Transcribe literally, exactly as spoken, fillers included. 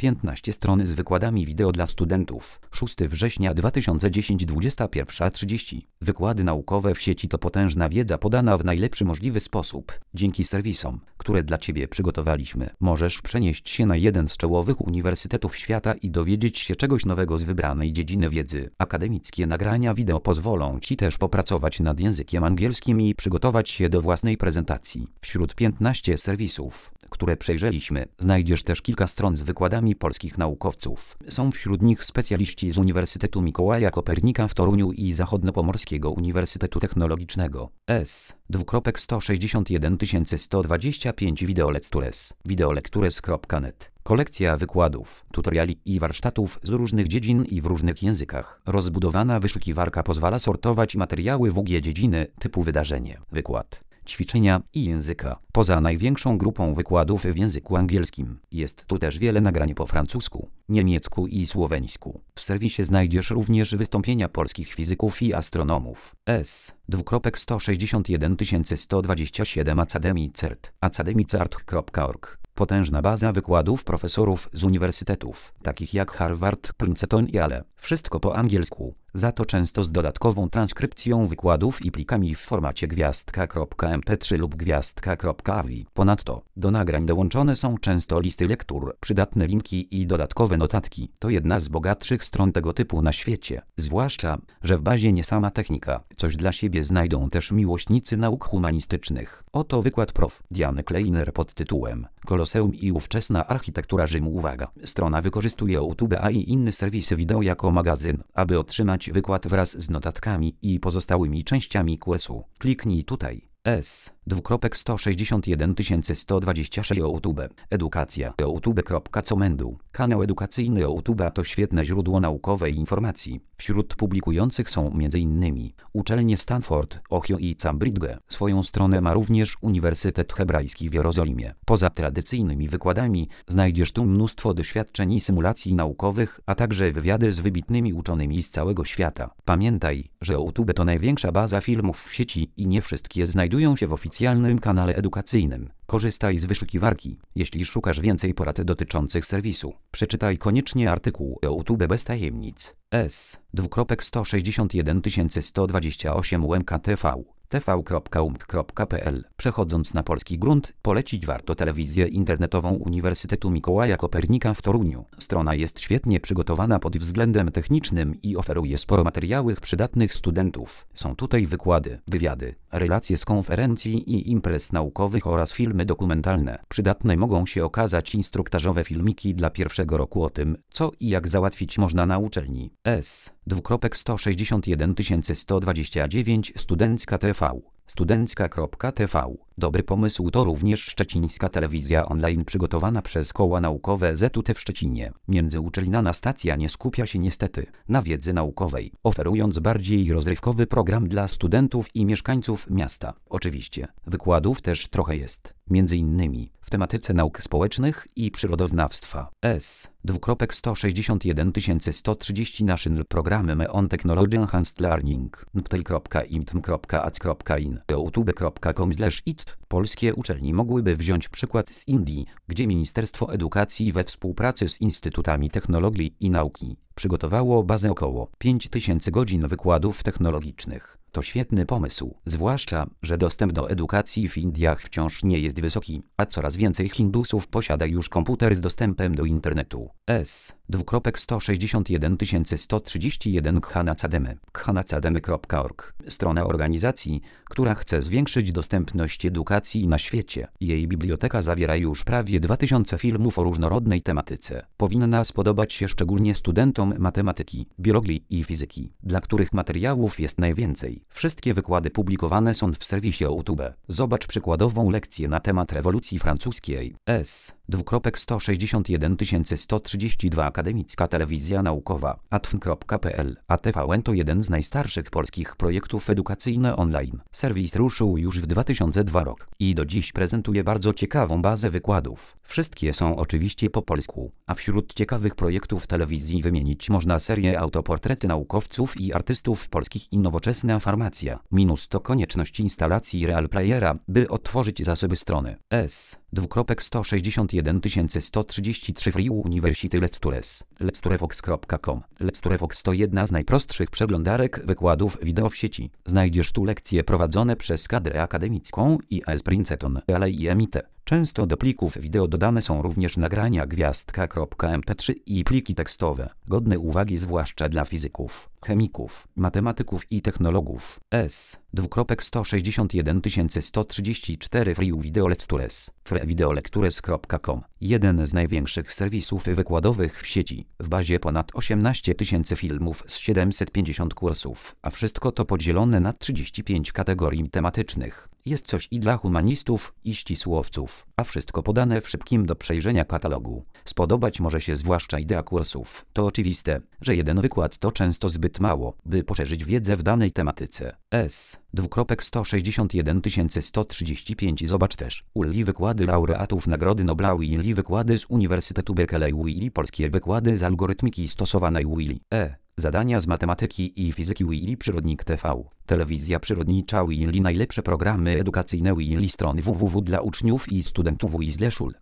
piętnaście stron z wykładami wideo dla studentów. szóstego września dwa tysiące dziesiątego, dwudziesta pierwsza trzydzieści. Wykłady naukowe w sieci to potężna wiedza podana w najlepszy możliwy sposób. Dzięki serwisom, które dla Ciebie przygotowaliśmy, możesz przenieść się na jeden z czołowych uniwersytetów świata i dowiedzieć się czegoś nowego z wybranej dziedziny wiedzy. Akademickie nagrania wideo pozwolą Ci też popracować nad językiem angielskim i przygotować się do własnej prezentacji. Wśród piętnastu serwisów, które przejrzeliśmy, znajdziesz też kilka stron z wykładami polskich naukowców. Są wśród nich specjaliści z Uniwersytetu Mikołaja Kopernika w Toruniu i Zachodniopomorskiego Uniwersytetu Technologicznego. S. sto sześćdziesiąt jeden tysięcy sto dwadzieścia pięć Videolectures. Videolectures kropka net. Kolekcja wykładów, tutoriali i warsztatów z różnych dziedzin i w różnych językach. Rozbudowana wyszukiwarka pozwala sortować materiały w ugie dziedziny typu wydarzenie, wykład, ćwiczenia i języka. Poza największą grupą wykładów w języku angielskim, jest tu też wiele nagrań po francusku, niemiecku i słoweńsku. W serwisie znajdziesz również wystąpienia polskich fizyków i astronomów. S. sto sześćdziesiąt jeden tysięcy sto dwadzieścia siedem Academy Cert. academicert kropka org. Potężna baza wykładów profesorów z uniwersytetów, takich jak Harvard, Princeton i Yale. Wszystko po angielsku, za to często z dodatkową transkrypcją wykładów i plikami w formacie gwiazdka kropka em pe trzy lub gwiazdka kropka a v i. Ponadto, do nagrań dołączone są często listy lektur, przydatne linki i dodatkowe notatki. To jedna z bogatszych stron tego typu na świecie. Zwłaszcza, że w bazie nie sama technika. Coś dla siebie znajdą też miłośnicy nauk humanistycznych. Oto wykład prof. Diany Kleiner pod tytułem Koloseum i ówczesna architektura Rzymu. Uwaga! Strona wykorzystuje YouTube i inne serwisy wideo jako magazyn, aby otrzymać wykład wraz z notatkami i pozostałymi częściami kursu. Kliknij tutaj. S. sto sześćdziesiąt jeden tysięcy sto dwadzieścia sześć YouTube. Edukacja. youtube kropka comendu. Kanał edukacyjny YouTube to świetne źródło naukowej informacji. Wśród publikujących są m.in. uczelnie Stanford, Ohio i Cambridge. Swoją stronę ma również Uniwersytet Hebrajski w Jerozolimie. Poza tradycyjnymi wykładami znajdziesz tu mnóstwo doświadczeń i symulacji naukowych, a także wywiady z wybitnymi uczonymi z całego świata. Pamiętaj, że YouTube to największa baza filmów w sieci i nie wszystkie znajdują się w oficjalnym kanale edukacyjnym. Korzystaj z wyszukiwarki, jeśli szukasz więcej porad dotyczących serwisu. Przeczytaj koniecznie artykuł o YouTube bez tajemnic. S. sto sześćdziesiąt jeden tysięcy sto dwadzieścia osiem U M K T V. t v kropka u m k kropka p l. Przechodząc na polski grunt, polecić warto telewizję internetową Uniwersytetu Mikołaja Kopernika w Toruniu. Strona jest świetnie przygotowana pod względem technicznym i oferuje sporo materiałów przydatnych studentów. Są tutaj wykłady, wywiady, relacje z konferencji i imprez naukowych oraz filmy dokumentalne. Przydatne mogą się okazać instruktażowe filmiki dla pierwszego roku o tym, co i jak załatwić można na uczelni. S. sto sześćdziesiąt jeden tysięcy sto dwadzieścia dziewięć Studencka T V. Studencka kropka t v. Dobry pomysł to również szczecińska telewizja online przygotowana przez koła naukowe Z U T w Szczecinie. Międzyuczelniana stacja nie skupia się niestety na wiedzy naukowej, oferując bardziej rozrywkowy program dla studentów i mieszkańców miasta. Oczywiście, wykładów też trochę jest, między innymi w tematyce nauk społecznych i przyrodoznawstwa. S. sto sześćdziesiąt jeden tysięcy sto trzydzieści National Program on Technology Enhanced Learning. n p t l kropka i m t m kropka a c kropka in. youtube kropka com slash it. Polskie uczelnie mogłyby wziąć przykład z Indii, gdzie Ministerstwo Edukacji we współpracy z Instytutami Technologii i Nauki przygotowało bazę około pięć tysięcy godzin wykładów technologicznych. To świetny pomysł, zwłaszcza, że dostęp do edukacji w Indiach wciąż nie jest wysoki, a coraz więcej Hindusów posiada już komputer z dostępem do internetu. S. sto sześćdziesiąt jeden tysięcy sto trzydzieści jeden Khanacademy. khanacademy kropka org. Strona organizacji, która chce zwiększyć dostępność edukacji na świecie. Jej biblioteka zawiera już prawie dwa tysiące filmów o różnorodnej tematyce. Powinna spodobać się szczególnie studentom matematyki, biologii i fizyki, dla których materiałów jest najwięcej. Wszystkie wykłady publikowane są w serwisie YouTube. Zobacz przykładową lekcję na temat rewolucji francuskiej. S. sto sześćdziesiąt jeden tysięcy sto trzydzieści dwa Akademicka Telewizja Naukowa. a t f n kropka p l. A T V N to jeden z najstarszych polskich projektów edukacyjnych online. Serwis ruszył już w dwa tysiące drugi rok i do dziś prezentuje bardzo ciekawą bazę wykładów. Wszystkie są oczywiście po polsku, a wśród ciekawych projektów telewizji wymienić można serię autoportrety naukowców i artystów polskich i nowoczesna farmacja. Minus to konieczność instalacji Real Playera, by otworzyć zasoby strony. S. dwukropek sto sześćdziesiąt jeden tysięcy sto trzydzieści trzy Free University Lectures. lecturefox kropka com. Lecturefox to jedna z najprostszych przeglądarek wykładów wideo w sieci. Znajdziesz tu lekcje prowadzone przez kadrę akademicką I A S Princeton, ale i M I T. Często do plików wideo dodane są również nagrania gwiazdka em pe trzy i pliki tekstowe, godne uwagi zwłaszcza dla fizyków, chemików, matematyków i technologów. S. dwukropek sto sześćdziesiąt jeden tysięcy sto trzydzieści cztery Free Video Lectures. freevideolectures kropka com. Jeden z największych serwisów wykładowych w sieci. W bazie ponad osiemnaście tysięcy filmów z siedemset pięćdziesiąt kursów, a wszystko to podzielone na trzydzieści pięć kategorii tematycznych. Jest coś i dla humanistów, i ścisłowców, a wszystko podane w szybkim do przejrzenia katalogu. Spodobać może się zwłaszcza idea kursów. To oczywiste, że jeden wykład to często zbyt mało, by poszerzyć wiedzę w danej tematyce. S. dwukropek sto sześćdziesiąt jeden tysięcy sto trzydzieści pięć. Zobacz też U L I wykłady laureatów Nagrody Nobla, U L I wykłady z Uniwersytetu Berkeley, U L I polskie wykłady z algorytmiki stosowanej, U L I. E. Zadania z matematyki i fizyki, U L I Przyrodnik T V. Telewizja przyrodnicza, U L I najlepsze programy edukacyjne, U L I strony www dla uczniów i studentów, U I Szul.